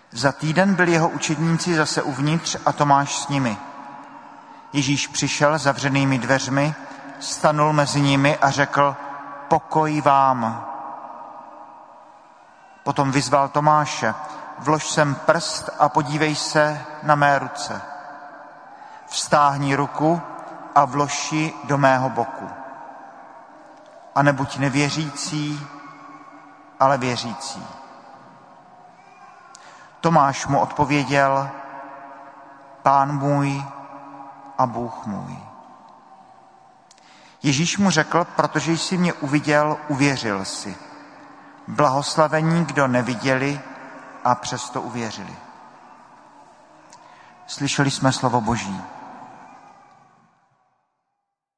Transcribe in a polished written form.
Za týden byli jeho učedníci zase uvnitř a Tomáš s nimi. Ježíš přišel zavřenými dveřmi, stanul mezi nimi a řekl: Pokoj vám. Potom vyzval Tomáše: Vlož sem prst a podívej se na mé ruce. Vztáhni ruku a vlož ji do mého boku. A nebuď nevěřící, ale věřící. Tomáš mu odpověděl: Pán můj a Bůh můj. Ježíš mu řekl: Protože jsi mě uviděl, uvěřil jsi. Blahoslavení, kdo neviděli a přesto uvěřili. Slyšeli jsme slovo Boží.